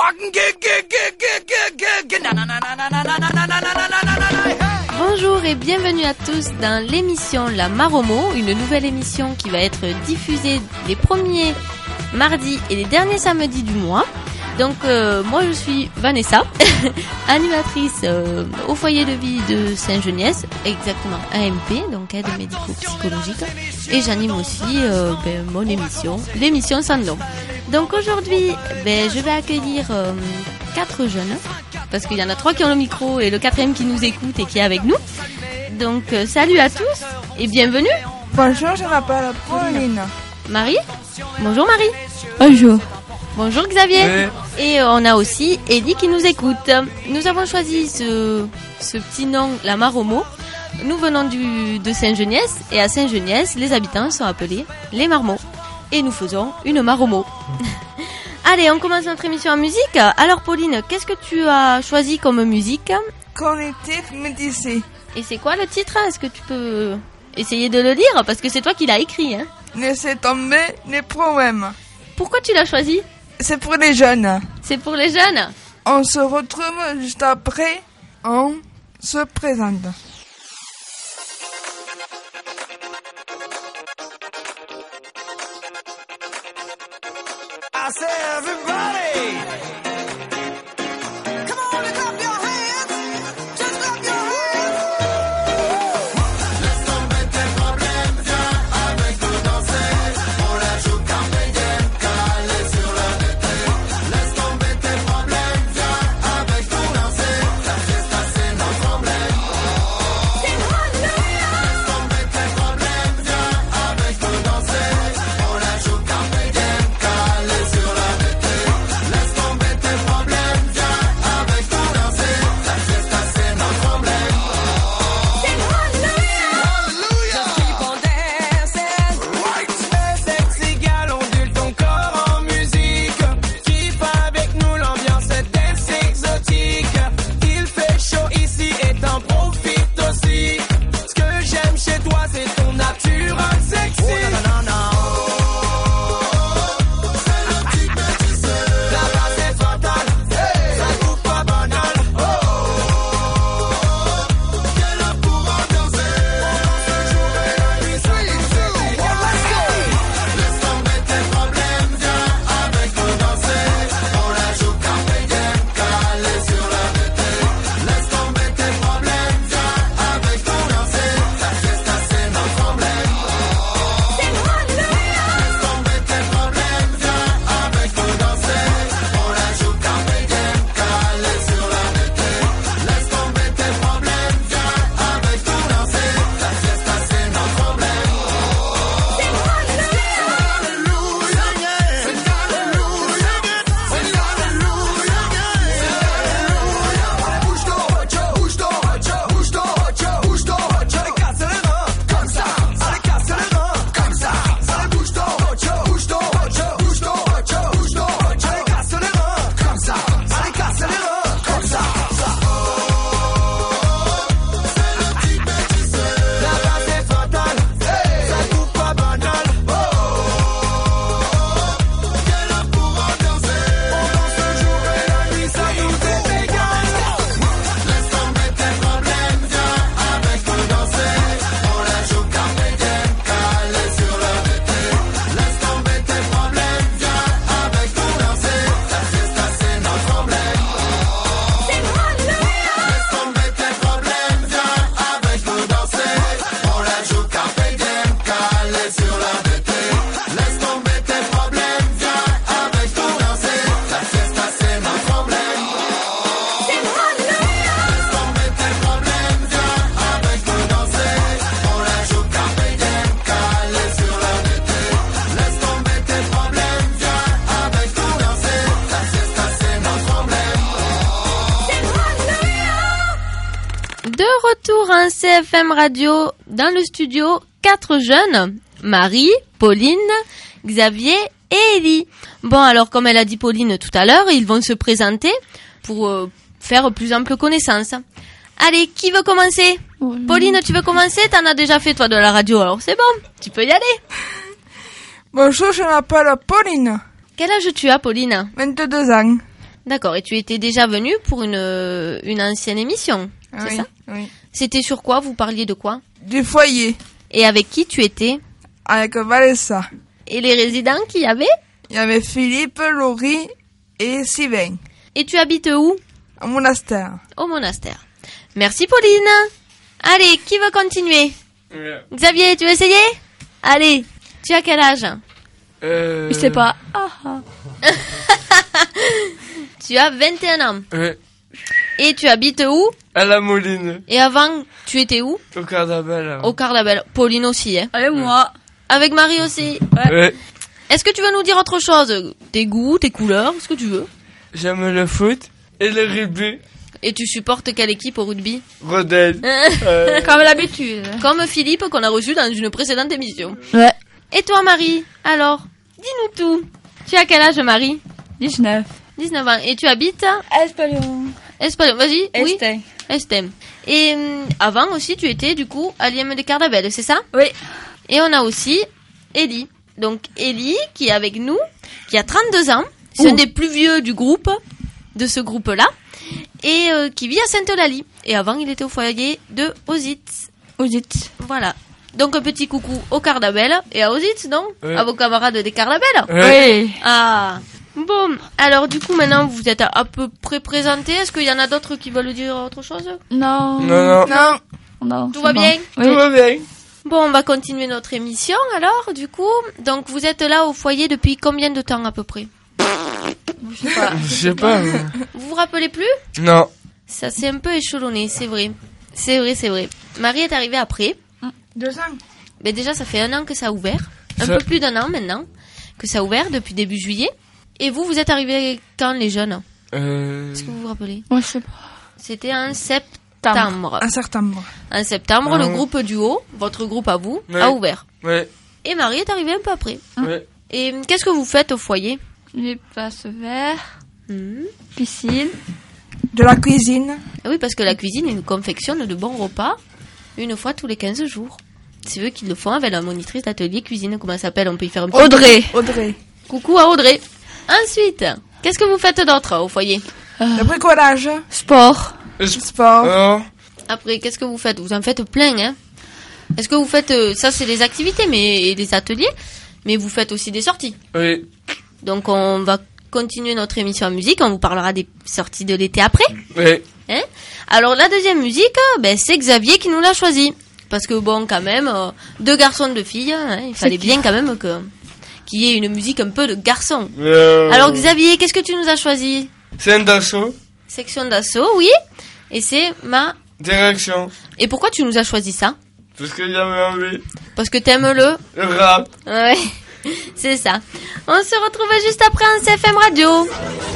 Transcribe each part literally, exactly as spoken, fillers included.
Bonjour et bienvenue à tous dans l'émission La Maromo, une nouvelle émission qui va être diffusée les premiers mardis et les derniers samedis du mois. Donc euh, moi je suis Vanessa, animatrice euh, au foyer de vie de Saint-Geniès, exactement A M P, donc aide médico-psychologique, et j'anime aussi euh, ben, mon émission, l'émission sans nom. Donc aujourd'hui, ben, je vais accueillir euh, quatre jeunes, parce qu'il y en a trois qui ont le micro et le quatrième qui nous écoute et qui est avec nous. Donc euh, salut à tous et bienvenue. Bonjour, je m'appelle Pauline. Marie. Bonjour Marie. Bonjour. Bonjour Xavier. Ouais. Et on a aussi Eddie qui nous écoute. Nous avons choisi ce, ce petit nom, la Maromo. Nous venons du, de Saint-Geniès et à Saint-Geniès, les habitants sont appelés les Marmots. Et nous faisons une Maromo. Allez, on commence notre émission en musique. Alors Pauline, qu'est-ce que tu as choisi comme musique? Cognitive médecine. Et c'est quoi le titre? Est-ce que tu peux essayer de le lire? Parce que c'est toi qui l'as écrit. Hein. Laissez tomber les problèmes. Pourquoi tu l'as choisi? C'est pour les jeunes. C'est pour les jeunes. On se retrouve juste après. On se présente. I say everybody. Come on and clap your hands. Just clap your hands. Laisse tomber tes problèmes, viens avec nous danser. On la joue carpe diem, calé sur le été. Laisse tomber tes problèmes, viens avec nous danser. La fiesta c'est notre emblème. Laisse tomber tes problèmes, viens avec nous danser. On la joue carpe diem, calé sur le été. Laisse tomber tes problèmes, viens avec nous danser. La fiesta c'est notre emblème. Just keep on dancing. Right. Sexy gal, ondule ton corps en musique. Keep avec nous, l'ambiance est dance exotique. Il fait chaud ici et t'en profites aussi. Ce que j'aime chez toi, c'est ton nature sexy. Oh, non, non, non. La base est fatale, ça coupe pas banal. Oh, qu'elle a pour en danser. Ce jour et la nuit, ça nous fait Laisse tomber tes problèmes, viens avec nous danser. On la joue carpe diem, calé sur le été. Laisse tomber tes problèmes, viens avec nous danser. La fiesta c'est notre emblème. Laisse tomber tes problèmes, viens avec nous danser. On la joue carpe diem, calé sur le été. Laisse tomber tes problèmes, viens avec nous danser. La fiesta c'est notre emblème. La base est fatale, ça coupe pas banal. Oh, qu'elle a pour en danser. On danse le jour et la nuit, ça nous est égal. Laisse tomber tes problèmes, viens avec nous danser. On la joue carpe diem, calé sur le été. Laisse tomber tes problèmes, viens avec nous danser. La fiesta c'est notre emblème. Laisse tomber tes problèmes, viens avec nous danser. On la joue carpe diem, calé sur le été. Laisse tomber tes problèmes, viens avec nous danser. La fiesta c'est notre emblème. Laisse tomber tes problèmes, viens avec nous danser. On la joue carpe diem, calé sur le été. Laisse tomber tes problèmes, viens avec nous danser. La fiesta c'est notre emblème. De retour en C F M Radio, dans le studio, quatre jeunes, Marie, Pauline, Xavier et Ellie. Bon, alors comme elle a dit Pauline tout à l'heure, ils vont se présenter pour euh, faire plus ample connaissance. Allez, qui veut commencer? Pauline, tu veux commencer? T'en as déjà fait toi de la radio, alors c'est bon, tu peux y aller. Bonjour, je m'appelle Pauline. Quel âge tu as, Pauline? vingt-deux ans. D'accord, et tu étais déjà venu pour une, une ancienne émission, Ah c'est oui, ça? oui. C'était sur quoi? Vous parliez de quoi? Du foyer, Et avec qui tu étais? avec Vanessa. Et les résidents qu'il y avait? Il y avait Philippe, Laurie et Sylvain, Et tu habites où? au monastère. Au monastère. Merci Pauline. Allez, qui veut continuer? Ouais. Xavier, tu veux essayer? Allez, tu as quel âge? Euh... Je sais pas. Ah, ah. Tu as vingt et un ans. Ouais. Et tu habites où? À la Moline, Et avant, tu étais où? au Cardabel. Au Cardabel. Pauline aussi, hein. Allez, moi. Avec Marie aussi. Ouais. Est-ce que tu veux nous dire autre chose? Tes goûts, tes couleurs, ce que tu veux. J'aime le foot et le rugby. Et tu supportes quelle équipe au rugby? Rodel. Euh... Comme l'habitude. Comme Philippe qu'on a reçu dans une précédente émission. Ouais. Et toi Marie? Alors, dis-nous tout. Tu as quel âge Marie? dix-neuf. dix-neuf ans. Et tu habites à Espalion. Espagne. Vas-y. Oui. Estelle. Estem. Et hum, avant aussi, tu étais du coup à l'I M des Cardabel, c'est ça? Oui. Et on a aussi Ellie. Donc Ellie qui est avec nous, qui a trente-deux ans. C'est un des plus vieux du groupe, de ce groupe-là. Et euh, qui vit à Sainte-Eulalie. Et avant, il était au foyer de Ozitz. Ozitz. Voilà. Donc un petit coucou au Cardabel et à Ozitz, non? Ouais. À vos camarades des Cardabel. Ouais. Oui. Ah. Bon, alors du coup maintenant vous êtes à, à peu près présentés. Est-ce qu'il y en a d'autres qui veulent dire autre chose? Non. Non, non. Non, Non. Tout c'est va bon. bien? Oui. Tout va bien. Bon, on va continuer notre émission alors, du coup. Donc vous êtes là au foyer depuis combien de temps à peu près? Je sais pas. Je sais pas. moi. Vous vous rappelez plus? Non. Ça s'est un peu échelonné, c'est vrai. C'est vrai, c'est vrai. Marie est arrivée après. deux ans. Mais déjà ça fait un an que ça a ouvert. Un Ça- peu plus d'un an maintenant que ça a ouvert depuis début juillet. Et vous, vous êtes arrivés quand les jeunes? Euh... Est-ce que vous vous rappelez? Moi, je sais pas. C'était en septembre. En septembre. En septembre, Ah. le groupe Duo, votre groupe à vous, Ouais. a ouvert. Ouais. Et Marie est arrivée un peu après. Ouais. Et hum, qu'est-ce que vous faites au foyer? Les places verts, Hmm. piscine. De la cuisine. Ah oui, parce que la cuisine, ils nous confectionnent de bons repas une fois tous les quinze jours. C'est eux qui le font avec la monitrice d'atelier cuisine. Comment elle s'appelle? On peut y faire un petit Audrey. Audrey. coucou à Audrey. Ensuite, qu'est-ce que vous faites d'autre au foyer? Le bricolage. Sport. Sport. Non. Après, qu'est-ce que vous faites? Vous en faites plein, hein? Est-ce que vous faites... euh, ça, c'est des activités mais, et des ateliers, mais vous faites aussi des sorties. Oui. Donc, on va continuer notre émission en musique. On vous parlera des sorties de l'été après. Oui. Hein? Alors, la deuxième musique, ben, c'est Xavier qui nous l'a choisie. Parce que, bon, quand même, euh, deux garçons, deux filles, hein, il fallait bien quand même que qu'il y ait une musique un peu de garçon. Euh... Alors, Xavier, qu'est-ce que tu nous as choisi? C'est un dassault. Section d'assaut, oui. Et c'est ma... Direction. Et pourquoi tu nous as choisi ça? Parce que j'avais envie. Parce que t'aimes le... Le rap. Ouais, c'est ça. On se retrouve juste après en C F M Radio.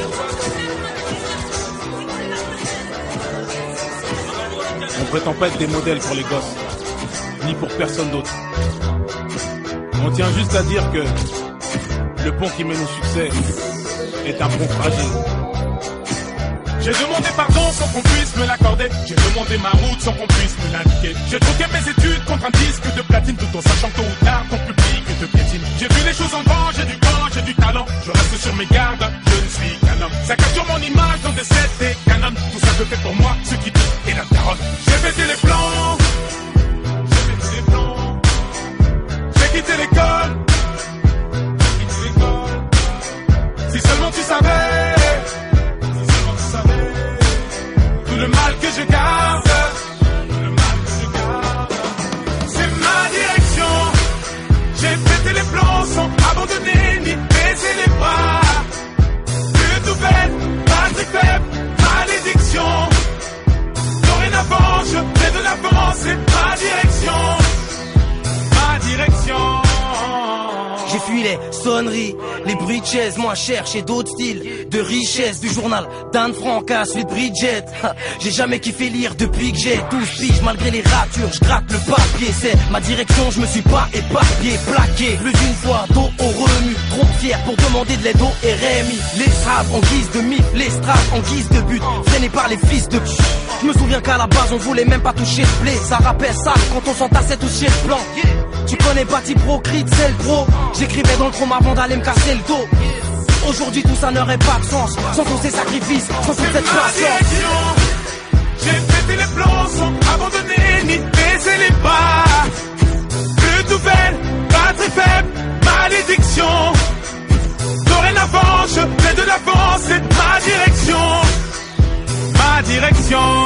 On prétend pas être des modèles pour les gosses, ni pour personne d'autre. On tient juste à dire que le pont qui mène au succès est un pont fragile. J'ai demandé pardon sans qu'on puisse me l'accorder. J'ai demandé ma route sans qu'on puisse me l'indiquer. J'ai troqué mes études contre un disque de platine, tout en sachant tôt ou tard ton public te piétine. J'ai vu les choses en grand, j'ai du temps, j'ai du talent. Je reste sur mes gardes, je ne suis qu'un homme. Ça capture mon image dans des sets et canon. Tout ça que fait pour moi ce qui dit et la carotte. J'ai pété les plans, j'ai pété les plans. J'ai quitté l'école, j'ai quitté l'école. Si seulement tu savais. Tout le mal que je garde, tout le mal que je garde, c'est ma direction. J'ai pété les plans sans abandonner ni baisser les bras. Plus tout bête, pas de faible, malédiction. Dorénavant, je fais de l'avant, c'est ma direction, ma direction. J'ai fui les sonneries, les bruits de chaises, moi cherche et d'autres styles de richesse du journal d'Anne Frank à celui de Bridget. Ha, j'ai jamais kiffé lire depuis que j'ai douze piges, malgré les ratures, je gratte le papier. C'est ma direction, je me suis pas éparpillé, plaqué plus d'une fois, dos au remue, trop fier pour demander de l'aide au R M I. Les straves en guise de mythe, les straves en guise de but, freinés par les fils de... Je me souviens qu'à la base on voulait même pas toucher le blé. Ça rappelle ça quand on s'entassait tous chez le plan. Tu connais Bati Pro, Crit, c'est le pro. J'écrivais dans le chrome avant d'aller me casser le dos. Aujourd'hui tout ça n'aurait pas de sens sans tous ces sacrifices, sans toute cette patience. J'ai pété les plans sans abandonner ni baisser les pas. Plus nouvelle, pas très faible, malédiction. Dorénavant, je fais de l'avant, c'est ma direction. Ma direction.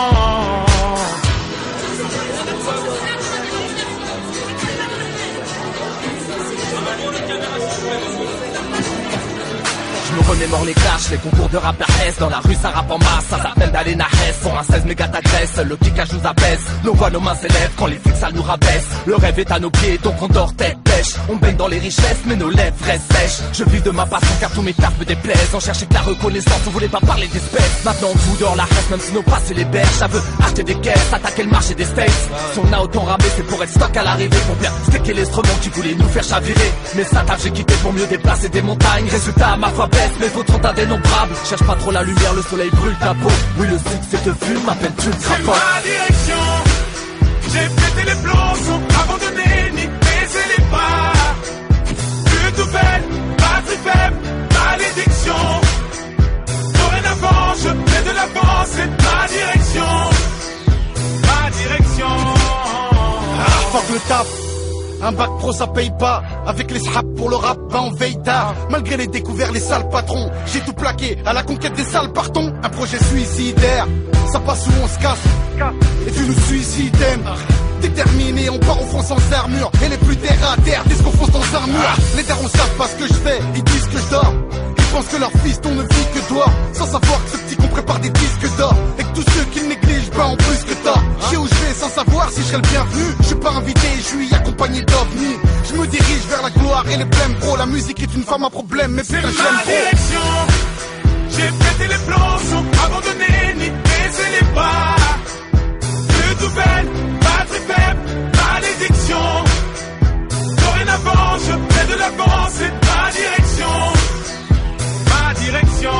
Je me remémore les clashs, les concours de rap S. Dans la rue ça rappe en masse, ça s'appelle d'aller na Hess. Pour un seize méga t'agresse, le kickage nous abaisse. Nos voix, nos mains s'élèvent quand les flics ça nous rabaisse. Le rêve est à nos pieds donc on dort tête pêche. On baigne dans les richesses mais nos lèvres restent sèches. Je vis de ma passion car tous mes tafs me déplaisent. On cherchait que la reconnaissance, on voulait pas parler d'espèces. Maintenant on fout dehors la reste même si nos passes les berges. Ça veut acheter des caisses, attaquer le marché des States. Si on a autant ramé c'est pour être stock à l'arrivée. Pour bien sticker l'instrument qui voulait nous faire chavirer. Mais ça taf j'ai quitté pour mieux déplacer des montagnes. Résultat ma foi baisse mais vôtres sont indénombrables. Cherche pas trop la lumière, le soleil brûle ta peau. Oui le succès te fume, à peine tu ne crapotes. Ma direction. J'ai pété les plombs sans abandonner ni baisser les pas. Plus nouvelle, pas très faible, malédiction. Dorénavant, je fais de l'avant, c'est ma direction. Ma direction. Ah, fuck le taf. Un bac pro ça paye pas. Avec les sraps pour le rap, ben on veille tard. Malgré les découvertes, les sales patrons. J'ai tout plaqué à la conquête des sales partons. Un projet suicidaire, ça passe où on se casse. Et tu nous suicides. Déterminé, on part au front sans armure. Et les plus terre à terre disent qu'on fonce dans un mur. Les darons savent pas ce que je fais, ils disent que je dors. Ils pensent que leur fils on ne vit que toi. Sans savoir que ce petit qu'on prépare des disques d'or. Et que tous ceux qui le négligent, ben en plus que t'as. Je sais où je vais sans savoir si je serai le bienvenu. Je suis pas invité, je suis accompagné d'ovnis. Je me dirige vers la gloire et les blèmes, bro. La musique est une femme à problème, mais putain j'aime Ma direction. J'ai pété les plans sans abandonner ni baisser les pas. Plus nouvelle, pas très faible, malédiction. Dorénavant, je fais de l'avant, c'est ma direction. Ma direction.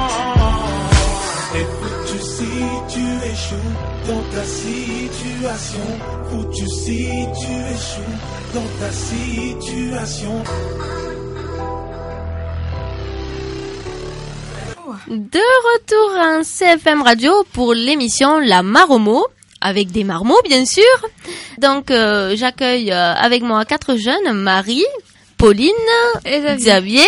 Et foutu si tu échoues dans ta situation. Foutu si tu échoues dans ta situation. De retour en C F M Radio pour l'émission La Maromo, avec des marmots bien sûr. Donc euh, j'accueille euh, avec moi quatre jeunes, Marie, Pauline, Et Xavier. Xavier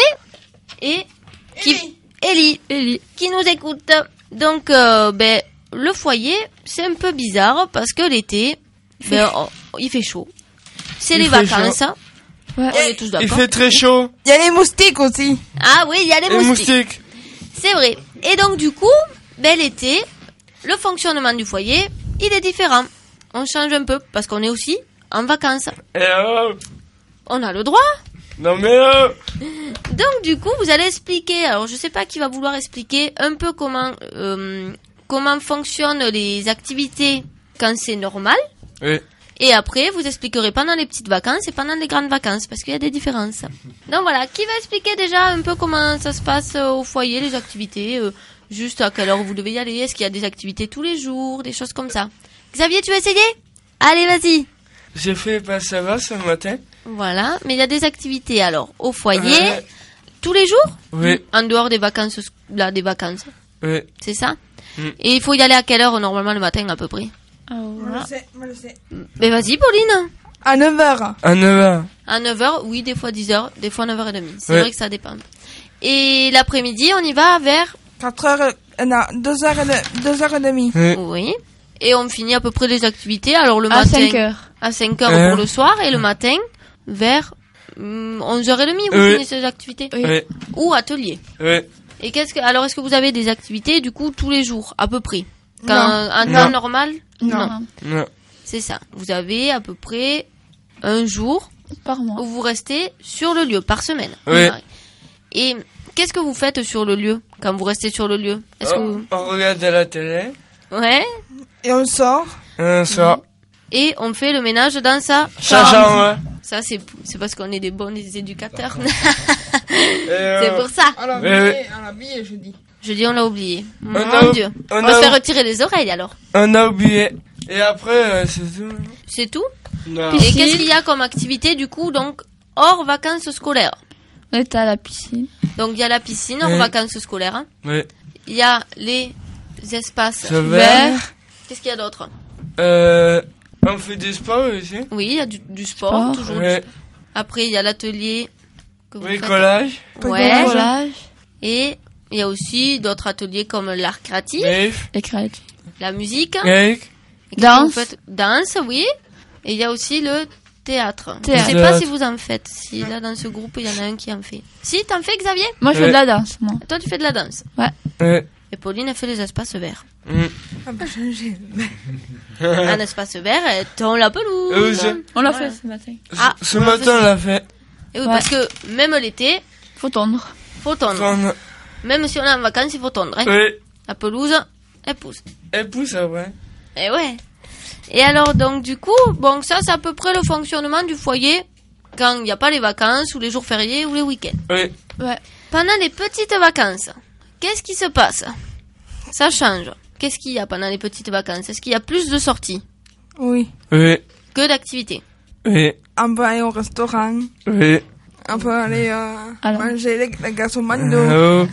et qui, Ellie, Ellie, qui nous écoute. Donc euh, ben, le foyer c'est un peu bizarre parce que l'été, ben, oh, il fait chaud. C'est Il les fait vacances. chaud. On est tous Il d'accord. fait très chaud. Il y a les moustiques aussi. Ah oui, il y a les Les moustiques. moustiques. C'est vrai. Et donc du coup, ben, l'été, le fonctionnement du foyer, il est différent. On change un peu parce qu'on est aussi en vacances. Eh oh. On a le droit. Non mais oh. Donc du coup, vous allez expliquer. Alors je sais pas qui va vouloir expliquer un peu comment euh, comment fonctionnent les activités quand c'est normal. Oui. Et après, vous expliquerez pendant les petites vacances et pendant les grandes vacances, parce qu'il y a des différences. Donc voilà, qui va expliquer déjà un peu comment ça se passe euh, au foyer, les activités, euh, juste à quelle heure vous devez y aller, est-ce qu'il y a des activités tous les jours, des choses comme ça. Xavier, tu veux essayer ? Allez, vas-y. J'ai fait pas ça va ce matin. Voilà, mais il y a des activités alors au foyer, Ouais. tous les jours ? Oui. En dehors des vacances, là, des vacances, Oui. c'est ça ? Mm. Et il faut y aller à quelle heure normalement le matin à peu près ? Ah, voilà. sais, moi je sais. Mais vas-y, Pauline. À neuf heures. À neuf heures. À neuf heures, oui, des fois dix heures, des fois neuf heures trente. C'est Ouais. vrai que ça dépend. Et l'après-midi, on y va vers... quatre heures, euh, non, deux heures et demie. Oui. Oui. Et on finit à peu près les activités. Alors le À matin... cinq heures. À cinq heures Euh. pour le soir. Et le matin, vers hum, onze heures trente, vous Oui. finissez les activités. Oui. Oui. Ou atelier. Oui. Et qu'est-ce que... Alors, est-ce que vous avez des activités, du coup, tous les jours, à peu près Quand, Non. En Non. temps normal Non. Non. C'est ça. Vous avez à peu près un jour Par mois. où vous restez sur le lieu, par semaine. Oui. Et qu'est-ce que vous faites sur le lieu, quand vous restez sur le lieu Est-ce que Oh, vous... on regarde à la télé. Ouais. Et on sort. Un soir. Et on fait le ménage dans sa Ça chambre. change, Ça, c'est, c'est parce qu'on est des bons éducateurs. ouais. Et, euh, C'est pour ça. À Oui, oui. à l'habillé, je dis. Je dis, on l'a oublié. Mon a- Dieu. On, on va a- se faire retirer les oreilles, alors. On a oublié. Et après, euh, c'est tout. C'est tout. Non. Et qu'est-ce qu'il y a comme activité, du coup, donc, hors vacances scolaires? On était à la piscine. Donc il y a la piscine Oui. en vacances scolaires. hein. Oui. Il y a les espaces Ce verts. vert. Qu'est-ce qu'il y a d'autre? Euh, on fait du sport aussi. Oui, il y a du, du sport, Sport. toujours. du Ouais. sport. Après, il y a l'atelier que vous faites. Bricolage. Ouais. Collage. Et il y a aussi d'autres ateliers comme l'art créatif, Rave. Et créatif. la musique. Rave. Et qu'est-ce que Danse. vous faites Danse, oui. Et il y a aussi le théâtre. Je Théâtre. sais pas si vous en faites. Si là, dans ce groupe, il y en a un qui en fait. Si, t'en fais, Xavier? Moi, je fais Ouais. de la danse, moi. Toi, tu fais de la danse. Ouais. Et Pauline, elle fait les espaces verts. Mm. Ah bah, j'ai- Un espace vert, elle tond la pelouse. Euh, je- On l'a Voilà. fait ce matin. Ah, Ce matin, on l'a fait. Et oui, Ouais. parce que même l'été, Faut tondre. faut tondre. On- Même si on est en vacances, il faut tondre. Hein. Oui. La pelouse, elle pousse. Elle pousse après. Et ouais. Et alors, donc, du coup, bon, ça, c'est à peu près le fonctionnement du foyer quand il n'y a pas les vacances ou les jours fériés ou les week-ends. Oui. Ouais. Pendant les petites vacances, qu'est-ce qui se passe? Ça change. Qu'est-ce qu'il y a pendant les petites vacances? Est-ce qu'il y a plus de sorties Oui. Oui. que d'activités? Oui. On peut aller au restaurant. Oui. On peut aller euh, Alors. manger les, les glaçons McDo. Oh.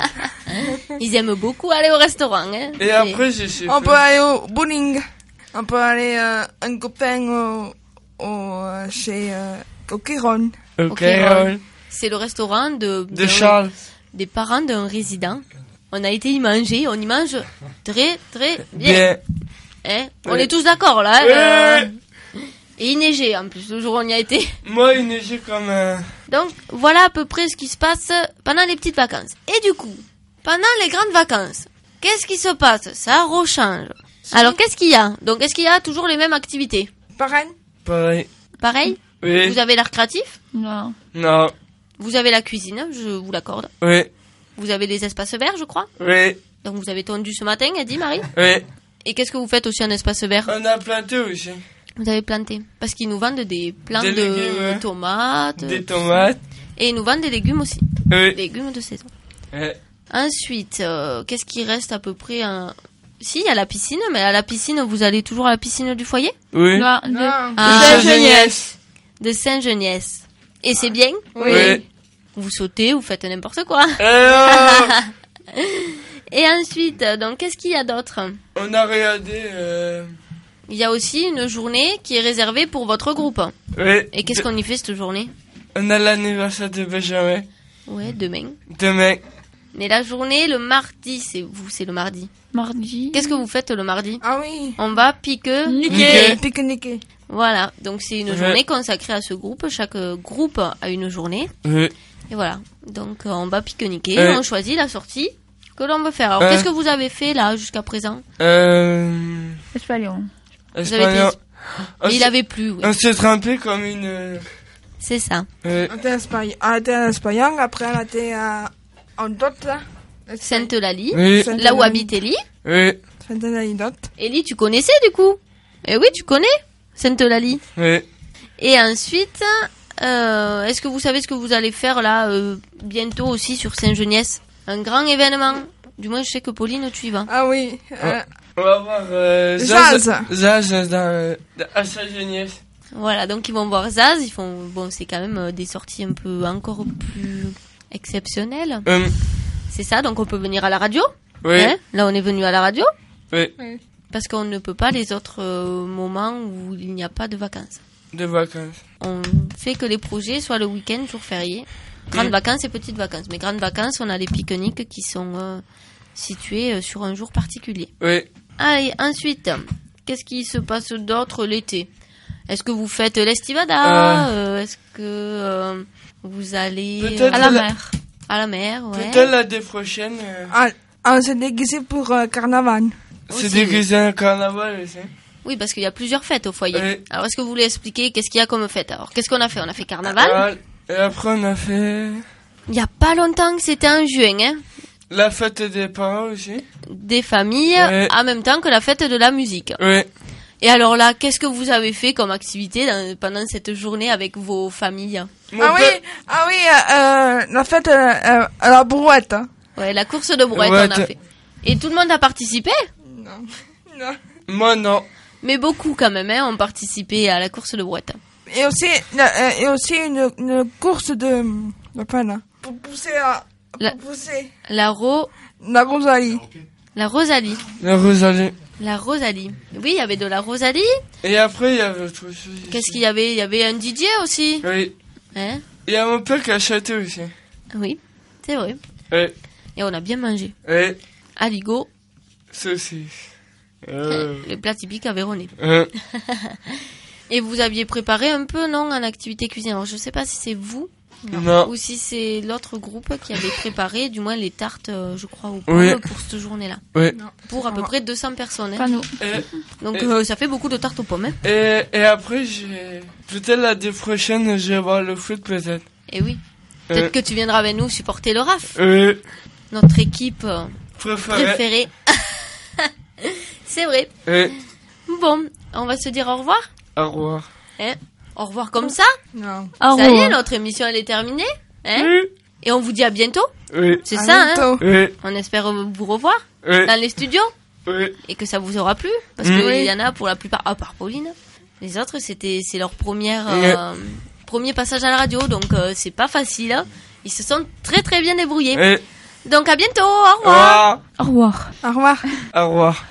Ils aiment beaucoup aller au restaurant. Hein. Et après, je sais On pas. peut aller au bowling. On peut aller euh, un copain au, au, euh, chez euh, au Kiron. Ok, Ok, Raoul. C'est le restaurant de, De de- Charles. des parents d'un résident. On a été y manger. On y mange très, très bien. Bien. Hein, on Oui. est tous d'accord, là. hein, Oui. euh, Et il neigeait, en plus, le jour où on y a été. Moi, il neigeait comme un... Donc, voilà à peu près ce qui se passe pendant les petites vacances. Et du coup, pendant les grandes vacances, qu'est-ce qui se passe? Ça rechange. Alors, qu'est-ce qu'il y a? Donc, est-ce qu'il y a toujours les mêmes activités? Pareil. Pareil. Pareil? Oui. Vous avez l'art créatif? Non. Non. Vous avez la cuisine, je vous l'accorde. Oui. Vous avez les espaces verts, je crois. Oui. Donc, vous avez tondu ce matin, a dit Marie. Oui. Et qu'est-ce que vous faites aussi en espace vert? On a planté aussi. Vous avez planté. Parce qu'ils nous vendent des plants Des de légumes, ouais. tomates. Des tomates. Et ils nous vendent des légumes aussi. Oui. Des légumes de saison. Oui. Ensuite, euh, qu'est-ce qui reste à peu près un... Si, il y a la piscine, mais à la piscine, vous allez toujours à la piscine du foyer? Oui. Non, de- Non. Ah, Saint-Geniès. de Saint-Geniès. Et c'est bien? Oui. Vous sautez, vous faites n'importe quoi. Alors, Et ensuite, donc, qu'est-ce qu'il y a d'autre? on a regardé... Euh... Il y a aussi une journée qui est réservée pour votre groupe. Oui. Et qu'est-ce qu'on y fait cette journée? On a l'anniversaire de Benjamin. Ouais, demain. Demain. Mais la journée, le mardi, c'est vous, c'est le mardi. mardi. Qu'est-ce que vous faites le mardi? Ah oui. On va pique. Niquer. Pique-niquer. Voilà, donc c'est une Ouais. journée consacrée à ce groupe. Chaque euh, groupe a une journée. Oui. Et voilà, donc euh, on va pique-niquer, Ouais. on choisit la sortie que l'on veut faire. Alors Ouais. qu'est-ce que vous avez fait là jusqu'à présent? Euh... Espagnol. Vous avez Espagnol. été- On Mais il s'est- avait plu, oui. On s'est trempé comme une... euh, C'est ça. Oui. On était à Espagne. On était à Espagne. Après, on était à en dot là. Sainte-Eulalie, Oui. Sainte- là où habite Ellie. Oui. Sainte-Eulalie dot. Ellie, tu connaissais du coup? Eh oui, tu connais Sainte-Eulalie. Oui. Et ensuite, euh, est-ce que vous savez ce que vous allez faire là euh, bientôt aussi sur Saint-Geniès? Un grand événement. Du moins, je sais que Pauline, tu y vas. Ah oui. Euh, On va voir... Euh, Zaz. Zaz dans, euh, à Saint-Geniès. Voilà, donc ils vont voir Zaz. Ils font, bon, c'est quand même euh, des sorties un peu encore plus exceptionnelles. Euh, C'est ça, donc on peut venir à la radio. oui. Hein, là, on est venu à la radio. Oui. Parce qu'on ne peut pas les autres euh, moments où il n'y a pas de vacances. De vacances. On fait que les projets soient le week-end, jour férié. Grandes Mm. vacances et petites vacances. Mais grandes vacances, on a les pique-niques qui sont euh, situés euh, sur un jour particulier. Oui. Allez, ensuite, qu'est-ce qui se passe d'autre l'été? Est-ce que vous faites l'estivada? Euh, Est-ce que euh, vous allez Peut-être à la la- mer? À la mer, ouais. Peut-être l'année prochaine, euh, ah, on s'est déguisé pour euh, carnaval. c'est Aussi, déguisé en carnaval aussi. Oui, parce qu'il y a plusieurs fêtes au foyer. Oui. Alors, est-ce que vous voulez expliquer qu'est-ce qu'il y a comme fête? Alors, qu'est-ce qu'on a fait? On a fait carnaval. Ah, et après, on a fait Il y a pas longtemps que c'était en juin, hein. la fête des parents aussi. Des familles, Ouais. en même temps que la fête de la musique. Oui. Et alors là, qu'est-ce que vous avez fait comme activité dans- pendant cette journée avec vos familles? Mon Ah oui. père- Ah oui. Euh, euh, la fête euh, euh, à la brouette. hein. Ouais, la course de brouette, Ouais, on a t'as- fait. Et tout le monde a participé? Non. Non. Moi, non. Mais beaucoup quand même, hein, ont participé à la course de brouette. Et aussi, euh, et aussi une, une course de, de pain, là. Pour pousser à, La- pour pousser. La ro... La Rosalie. La Rosalie. La Rosalie. La Rosalie. Oui, il y avait de la Rosalie. Et après, il y avait autre chose. Qu'est-ce qu'il y avait? Il y avait un D J aussi. Oui. Hein? Il y a mon père qui a acheté aussi. Oui, c'est vrai. Oui. Et on a bien mangé. Oui. Aligot, Saucisse. Euh. le plat typique aveyronnais. Euh. Et vous aviez préparé un peu, non, en activité cuisine. Alors, je sais pas si c'est vous Non. ou si c'est l'autre groupe qui avait préparé, du moins, les tartes, euh, je crois, aux pommes Oui. pour cette journée-là. Oui. Pour à peu près deux cents personnes. hein. Pas nous. Et, Donc, Et- euh, ça fait beaucoup de tartes aux pommes. Hein. et, et après, j'ai... Peut-être l'année prochaine, je vais voir le foot, peut-être. Et oui. Peut-être Euh. que tu viendras avec nous supporter le R A F, Oui. notre équipe euh, Préféré. préférée. C'est vrai. Oui. Bon, on va se dire au revoir. Au revoir. Hein, au revoir comme ça. Non. Au Ça y est, revoir. notre émission elle est terminée. Hein. Oui. Et on vous dit à bientôt. Oui. C'est À ça, hein. bientôt. Oui. On espère vous revoir Oui. dans les studios Oui. et que ça vous aura plu. Parce Mm. qu'il Oui. y en a pour la plupart, à part Pauline. Les autres, c'était, c'est leur première, euh, premier passage à la radio. Donc, euh, c'est pas facile. Hein. Ils se sont très très bien débrouillés. Oui. Donc, à bientôt. Au revoir. Au revoir. Au revoir. Au revoir. Au revoir.